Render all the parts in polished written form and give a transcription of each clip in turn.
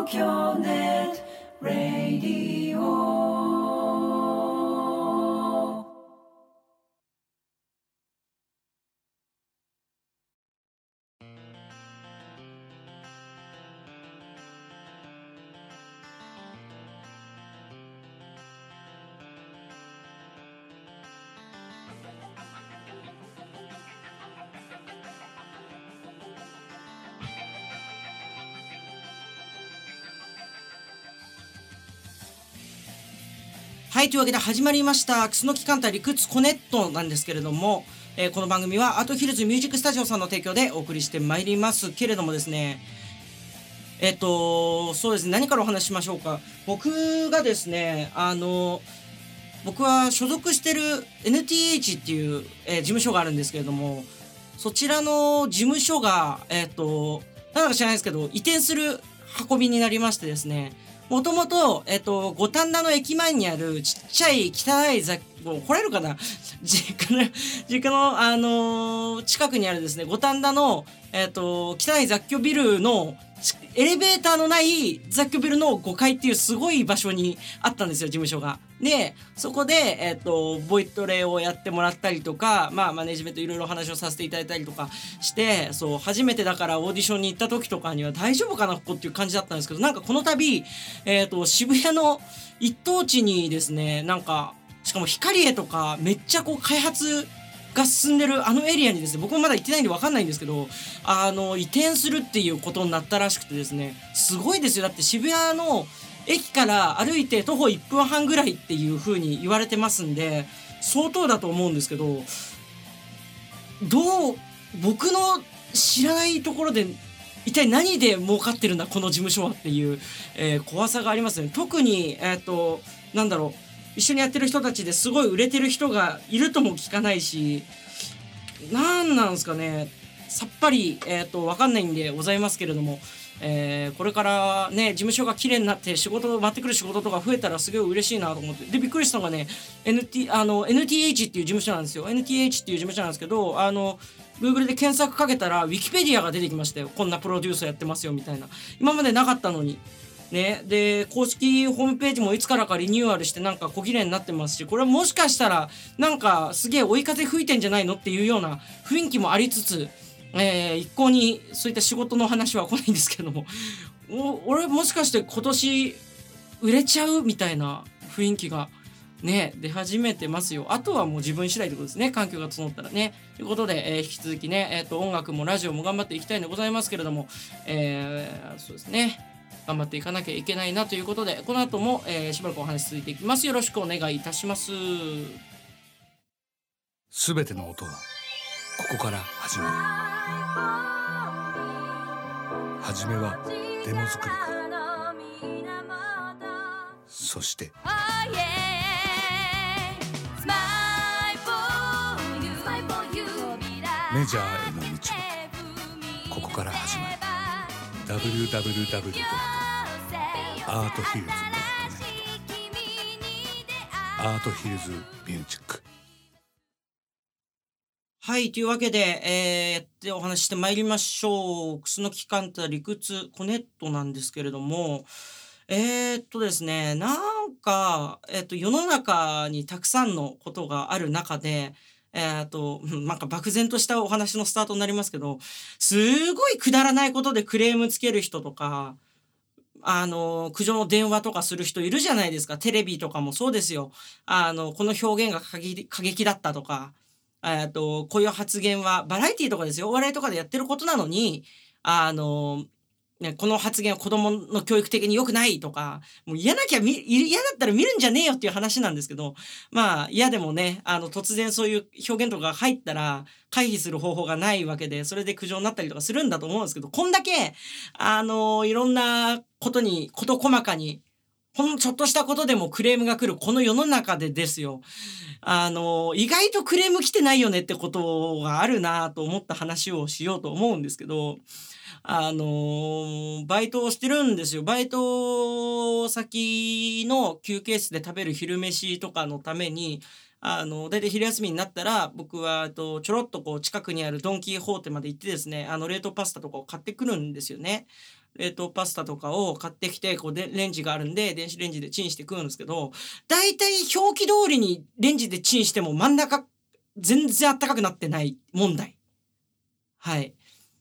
東京ネットラディオ。 はい、というわけで始まりました楠木カンタ理屈コネットなんですけれども、この番組はアートヒルズミュージックスタジオさんの提供でお送りしてまいりますけれどもですね、そうですね、何からお話ししましょうか。僕がですね、僕は所属してる NTH っていう、事務所があるんですけれども、そちらの事務所がなんだか知らないですけど移転する運びになりましてですね、もともと五反田の駅前にあるちっちゃい汚いもう来れるかな実家の近くにあるですね、五反田の汚い雑居ビルのエレベーターのない雑居ビルの5階っていうすごい場所にあったんですよ、事務所が。でそこでボイトレをやってもらったりとか、マネジメントいろいろ話をさせていただいたりとかして、そう初めてだからオーディションに行った時とかには大丈夫かなここっていう感じだったんですけど、なんかこの度渋谷の一等地にですね、なんかしかもヒカリエとかめっちゃこう開発が進んでるあのエリアにですね、僕もまだ行ってないんで分かんないんですけど、移転するっていうことになったらしくてですね、すごいですよ。だって渋谷の駅から歩いて徒歩1分半ぐらいっていう風に言われてますんで、相当だと思うんですけど、僕の知らないところで一体何で儲かってるんだこの事務所はっていう、怖さがありますね。特になんだろう、一緒にやってる人たちですごい売れてる人がいるとも聞かないし、なんなんですかね、さっぱり分かんないんでございますけれども、これからね事務所が綺麗になって回ってくる仕事とか増えたらすごい嬉しいなと思って、でびっくりしたのがね、NTH っていう事務所なんですよ。 NTH っていう事務所なんですけど、Google で検索かけたら Wikipedia が出てきましたよ。こんなプロデューサーやってますよみたいな。今までなかったのにね。で公式ホームページもいつからかリニューアルしてなんか小綺麗になってますし、これはもしかしたらなんかすげえ追い風吹いてんじゃないのっていうような雰囲気もありつつ、一向にそういった仕事の話は来ないんですけども、俺もしかして今年売れちゃうみたいな雰囲気がね出始めてますよ。あとはもう自分次第ってことですね、環境が整ったらね。ということで、引き続きね、音楽もラジオも頑張っていきたいんでございますけれども、そうですね、頑張っていかなきゃいけないなということで、この後も、しばらくお話続いていきます。よろしくお願いいたします。 すべての音はここから始まる。はじめはデモ作りから、そしてメジャーへの道はここから始まる。 www.arthhills.net アートヒルズミュージック。 はい、というわけで、やってお話ししてまいりましょう。楠木カンタ理屈コネットなんですけれども、ですね、なんか、世の中にたくさんのことがある中で、なんか漠然としたお話のスタートになりますけど、すごいくだらないことでクレームつける人とか、苦情の電話とかする人いるじゃないですか。テレビとかもそうですよ。この表現が過激だったとか、こういう発言はバラエティとかですよ、お笑いとかでやってることなのに、この発言は子供の教育的に良くないとか、もう嫌だったら見るんじゃねえよっていう話なんですけど、嫌でもね、突然そういう表現とかが入ったら回避する方法がないわけで、それで苦情になったりとかするんだと思うんですけど、こんだけいろんなことに事細かにちょっとしたことでもクレームが来るこの世の中でですよ、意外とクレーム来てないよねってことがあるなと思った話をしようと思うんですけど、バイトをしてるんですよ。バイト先の休憩室で食べる昼飯とかのために、だいたい昼休みになったら、僕は、ちょろっとこう、近くにあるドンキーホーテまで行ってですね、冷凍パスタとかを買ってくるんですよね。 冷凍パスタとかを買ってきて、こうでレンジがあるんで、電子レンジでチンして食うんですけど、だいたい表記通りにレンジでチンしても真ん中全然あったかくなってない問題。はい。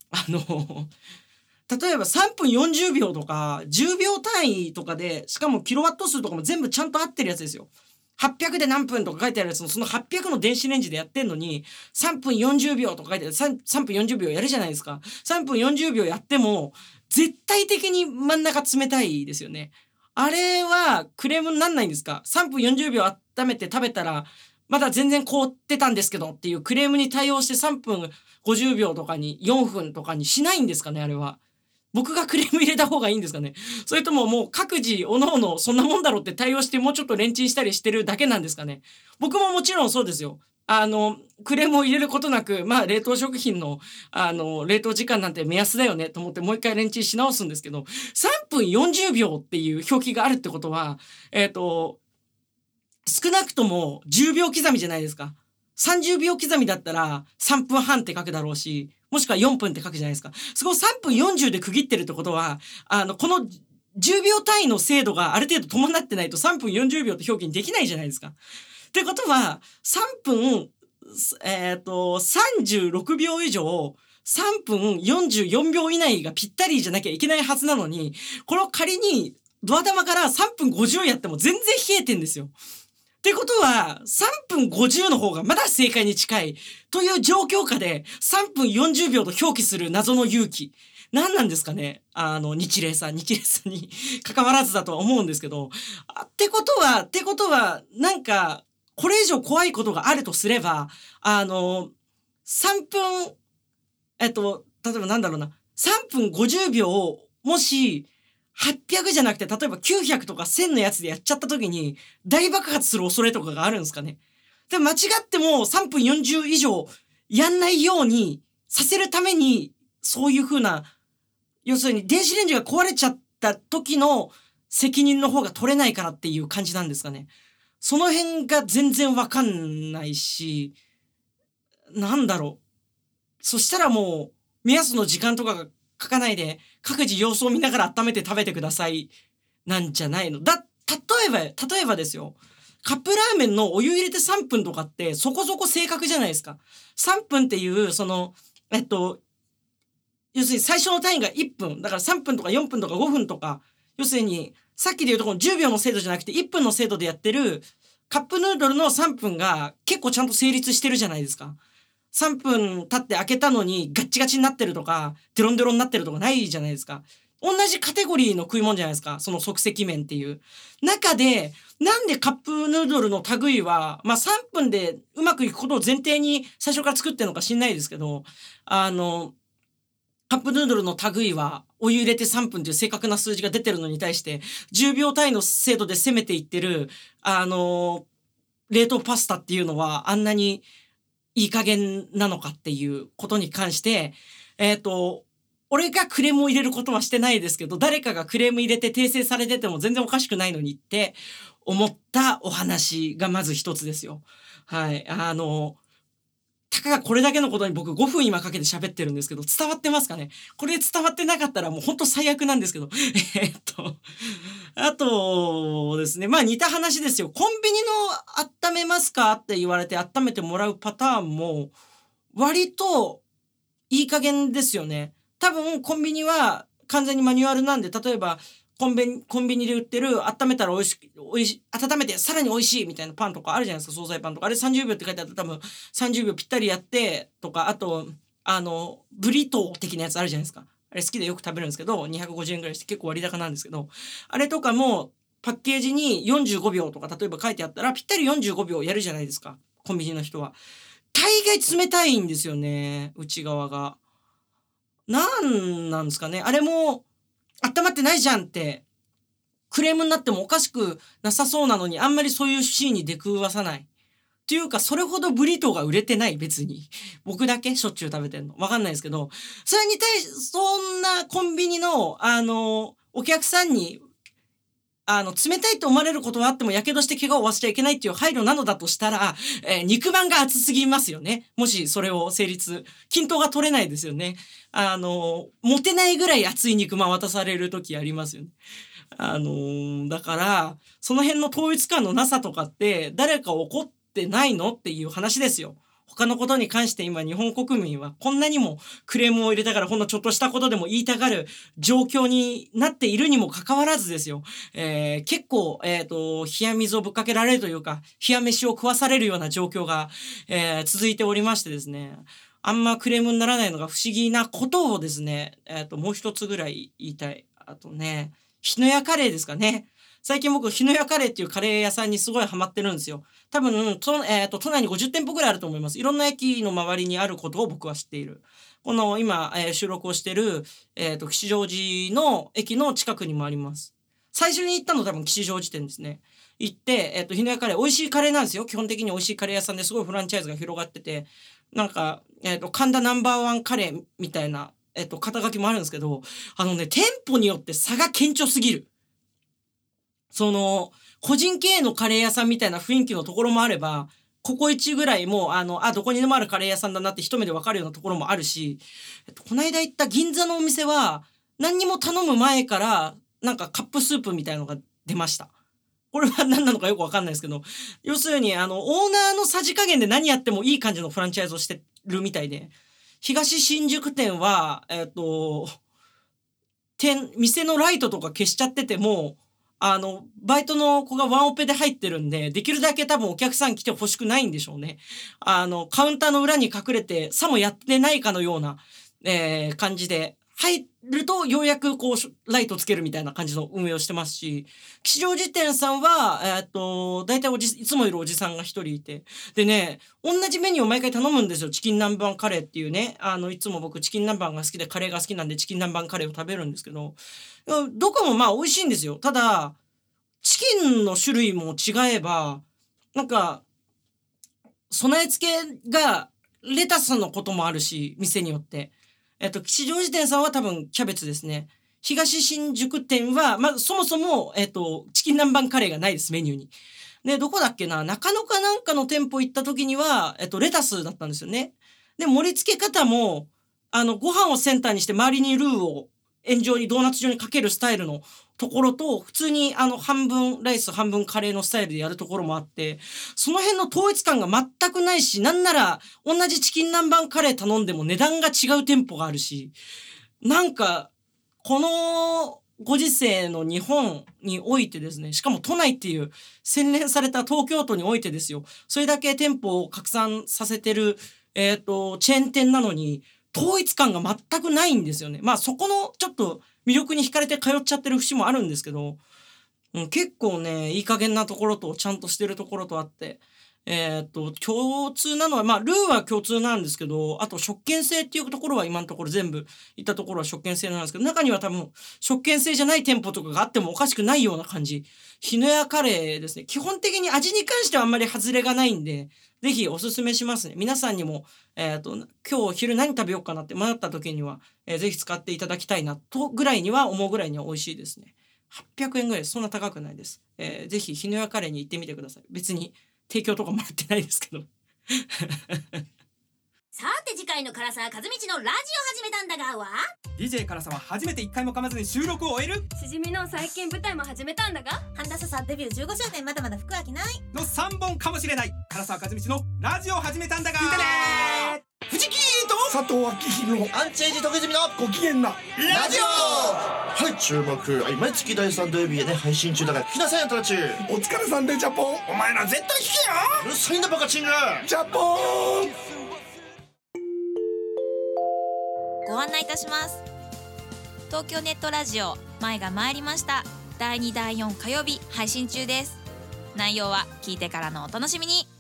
例えば3分40秒とか10秒単位とかで、しかもキロワット数とかも全部ちゃんと合ってるやつですよ。800で何分とか書いてあるやつの、その800の電子レンジでやってんのに、3分40秒とか書いてある、3分40秒やるじゃないですか。3分40秒やっても、絶対的に真ん中冷たいですよね。あれはクレームになんないんですか？ 3 分40秒温めて食べたら、まだ全然凍ってたんですけどっていうクレームに対応して3分50秒とかに4分とかにしないんですかね、あれは。僕がクレーム入れた方がいいんですかね。それとももう各自各々そんなもんだろうって対応してもうちょっとレンチンしたりしてるだけなんですかね。僕ももちろんそうですよ。クレームを入れることなく、まあ冷凍食品の冷凍時間なんて目安だよねと思ってもう一回レンチンし直すんですけど、3分40秒っていう表記があるってことは、少なくとも10秒刻みじゃないですか。30秒刻みだったら3分半って書くだろうし、もしくは4分って書くじゃないですか。そこを3分40で区切ってるってことは、この10秒単位の精度がある程度伴ってないと3分40秒って表記にできないじゃないですか。ってことは、3分、36秒以上、3分44秒以内がぴったりじゃなきゃいけないはずなのに、これを仮にドア玉から3分50やっても全然冷えてんですよ。ってことは、3分50の方がまだ正解に近いという状況下で3分40秒と表記する謎の勇気。何なんですかね？日霊さんに関わらずだとは思うんですけど。ってことは、なんか、これ以上怖いことがあるとすれば、3分、例えばなんだろうな、3分50秒を、もし、800じゃなくて、例えば900とか1000のやつでやっちゃった時に、大爆発する恐れとかがあるんですかね。で、間違っても3分40以上やんないようにさせるために、そういう風な、要するに電子レンジが壊れちゃった時の責任の方が取れないからっていう感じなんですかね。その辺が全然わかんないし、なんだろう。そしたらもう、目安の時間とかが書かないで、各自様子を見ながら温めて食べてください。なんじゃないの。例えばですよ。カップラーメンのお湯入れて3分とかってそこそこ正確じゃないですか。3分っていう、要するに最初の単位が1分。だから3分とか4分とか5分とか、要するに、さっきで言うとこの10秒の精度じゃなくて1分の精度でやってるカップヌードルの3分が結構ちゃんと成立してるじゃないですか。3分経って開けたのにガッチガチになってるとか、デロンデロンになってるとかないじゃないですか。同じカテゴリーの食い物じゃないですか。その即席麺っていう。中で、なんでカップヌードルの類は、まあ3分でうまくいくことを前提に最初から作ってるのか知んないですけど、カップヌードルの類はお湯入れて3分という正確な数字が出てるのに対して、10秒単位の精度で攻めていってる、冷凍パスタっていうのはあんなにいい加減なのかっていうことに関して、俺がクレームを入れることはしてないですけど、誰かがクレーム入れて訂正されてても全然おかしくないのにって思ったお話がまず一つですよ。はい。たかがこれだけのことに僕5分今かけて喋ってるんですけど、伝わってますかね？これ伝わってなかったらもう本当最悪なんですけど。あとですね、まあ似た話ですよ。コンビニの温めますかって言われて温めてもらうパターンも割といい加減ですよね。多分コンビニは完全にマニュアルなんで、例えばコンビニで売ってる温めたら美味しい、温めてさらに美味しいみたいなパンとかあるじゃないですか、惣菜パンとか。あれ30秒って書いてあったら多分30秒ぴったりやってとか、あと、ブリトー的なやつあるじゃないですか。あれ好きでよく食べるんですけど、250円ぐらいして結構割高なんですけど、あれとかもパッケージに45秒とか例えば書いてあったらぴったり45秒やるじゃないですか、コンビニの人は。大概冷たいんですよね、内側が。なんですかね。あれも、温まってないじゃんってクレームになってもおかしくなさそうなのに、あんまりそういうシーンに出くわさない。っていうか、それほどブリトーが売れてない、別に。僕だけしょっちゅう食べてんの。わかんないですけど、それに対し、そんなコンビニの、お客さんに、 冷たいと思われることはあっても火傷して怪我を負わせちゃいけないっていう配慮なのだとしたら、肉まんが厚すぎますよね。もしそれを成立。均等が取れないですよね。持てないぐらい厚い肉まん渡される時ありますよね。だから、その辺の統一感のなさとかって、誰か怒ってないのっていう話ですよ。他のことに関して今日本国民はこんなにもクレームを入れたからほんのちょっとしたことでも言いたがる状況になっているにもかかわらずですよ。結構、冷や水をぶっかけられるというか、冷や飯を食わされるような状況が、続いておりましてですね。あんまクレームにならないのが不思議なことをですね、もう一つぐらい言いたい。あとね、日野屋カレーですかね。最近僕、日野屋カレーっていうカレー屋さんにすごいハマってるんですよ。多分、都内に50店舗ぐらいあると思います。いろんな駅の周りにあることを僕は知っている。この今、収録をしている、吉祥寺の駅の近くにもあります。最初に行ったの多分吉祥寺店ですね。行って、日野屋カレー、美味しいカレーなんですよ。基本的に美味しいカレー屋さんですごいフランチャイズが広がってて、なんか、神田ナンバーワンカレーみたいな、肩書きもあるんですけど、店舗によって差が顕著すぎる。個人経営のカレー屋さんみたいな雰囲気のところもあれば、ココイチぐらいもどこにでもあるカレー屋さんだなって一目でわかるようなところもあるし、この間行った銀座のお店は、何にも頼む前から、なんかカップスープみたいなのが出ました。これは何なのかよくわかんないですけど、要するに、オーナーのさじ加減で何やってもいい感じのフランチャイズをしてるみたいで、東新宿店は、店のライトとか消しちゃってても、バイトの子がワンオペで入ってるんで、できるだけ多分お客さん来てほしくないんでしょうね。カウンターの裏に隠れて、さもやってないかのような、感じで、入るとようやくこう、ライトつけるみたいな感じの運営をしてますし、吉祥寺店さんは、大体いつもいるおじさんが一人いて、でね、同じメニューを毎回頼むんですよ。チキン南蛮カレーっていうね。いつも僕チキン南蛮が好きでカレーが好きなんでチキン南蛮カレーを食べるんですけど、どこもまあ美味しいんですよ。ただ、チキンの種類も違えば、なんか、備え付けがレタスのこともあるし、店によって。吉祥寺店さんは多分キャベツですね。東新宿店は、まずそもそも、チキン南蛮カレーがないです、メニューに。で、どこだっけな、中野かなんかの店舗行った時には、レタスだったんですよね。で、盛り付け方も、ご飯をセンターにして周りにルーを円状にドーナツ状にかけるスタイルのところと、普通に半分ライス半分カレーのスタイルでやるところもあって、その辺の統一感が全くないし、なんなら同じチキン南蛮カレー頼んでも値段が違う店舗があるし、なんか、このご時世の日本においてですね、しかも都内っていう洗練された東京都においてですよ、それだけ店舗を拡散させてる、チェーン店なのに、統一感が全くないんですよね。まあそこのちょっと魅力に惹かれて通っちゃってる節もあるんですけど、結構ね、いい加減なところとちゃんとしてるところとあって、共通なのは、まあ、ルーは共通なんですけど、あと、食券制っていうところは今のところ全部行ったところは食券制なんですけど、中には多分、食券制じゃない店舗とかがあってもおかしくないような感じ。日野屋カレーですね。基本的に味に関してはあんまり外れがないんで、ぜひおすすめしますね。皆さんにも、今日昼何食べようかなって迷った時には、ぜひ使っていただきたいなとぐらいには思うぐらいには美味しいですね。800円ぐらいです。そんな高くないです。ぜひ日野屋カレーに行ってみてください。別に提供とかもらってないですけど。 さて次回の唐沢和道のラジオ始めたんだがは DJ 唐沢初めて1回も噛まずに収録を終えるしじみの最近舞台も始めたんだが神田さんデビュー15周年まだまだ服飽きないの3本かもしれない唐沢和道のラジオ始めたんだが聞いてね藤木と佐藤明宏アンチエイジ時住のご機嫌なラジオはい注目毎月第3土曜日へね配信中だから聞きなさいあんたたちお疲れさんでジャポンお前ら絶対聞けようるさいんだバカチンがジャポンご案内いたします。東京ネットラジオ前が参りました第2第4火曜日配信中です。内容は聞いてからのお楽しみに。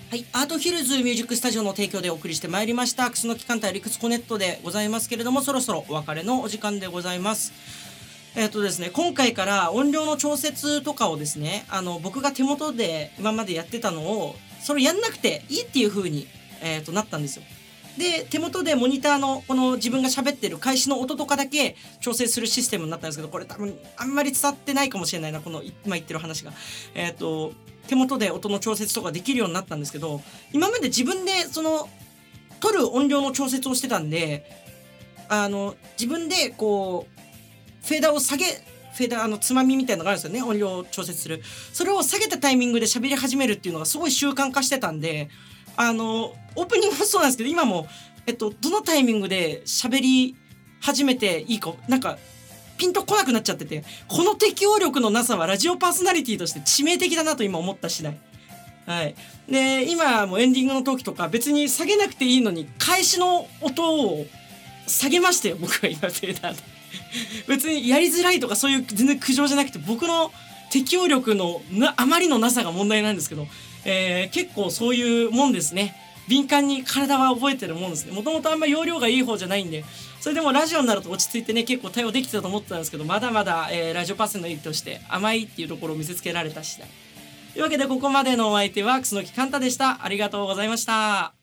はい、アートヒルズミュージックスタジオの提供でお送りしてまいりました楠木艦隊理屈コネットでございますけれども、そろそろお別れのお時間でございます。ですね、今回から音量の調節とかをですね、僕が手元で今までやってたのをそれやんなくていいっていう風に、なったんですよ。で手元でモニターのこの自分が喋ってる開始の音とかだけ調整するシステムになったんですけど、これ多分あんまり伝わってないかもしれないな、この今言ってる話が。手元で音の調節とかできるようになったんですけど、今まで自分でその撮る音量の調節をしてたんで、自分でこうフェーダーを下げ、フェーダーつまみみたいなのがあるんですよね、音量を調節する。それを下げたタイミングで喋り始めるっていうのがすごい習慣化してたんで、オープニングもそうなんですけど、今もどのタイミングで喋り始めていいかなんかピンとこなくなっちゃってて、この適応力のなさはラジオパーソナリティとして致命的だなと今思った次第。はい。で今もエンディングの時とか別に下げなくていいのに開始の音を下げましたよ、僕は今フェーダーで。別にやりづらいとかそういう全然苦情じゃなくて、僕の適応力のあまりのなさが問題なんですけど、結構そういうもんですね。敏感に体は覚えてるもんですね。もともとあんま容量がいい方じゃないんで、それでもラジオになると落ち着いてね結構対応できてたと思ってたんですけど、まだまだ、ラジオパーソナリティとして甘いっていうところを見せつけられた次第というわけで、ここまでのお相手は楠木寛太でした。ありがとうございました。